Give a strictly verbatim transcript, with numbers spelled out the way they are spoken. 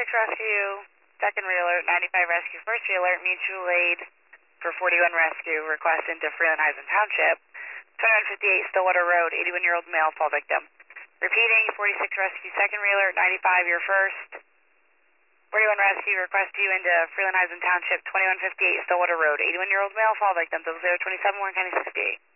forty-six Rescue, second realert, ninety-five Rescue, first realert, mutual aid for forty-one Rescue, request into Freeland-Heisen Township, twenty-one fifty-eight Stillwater Road, eighty-one-year-old male fall victim. Repeating, forty-six Rescue, second realert, ninety-five, your first, forty-one Rescue, request you into Freeland-Heisen Township, twenty-one fifty-eight Stillwater Road, eighty-one-year-old male fall victim, double zero twenty-seven, Warren County sixty-eight.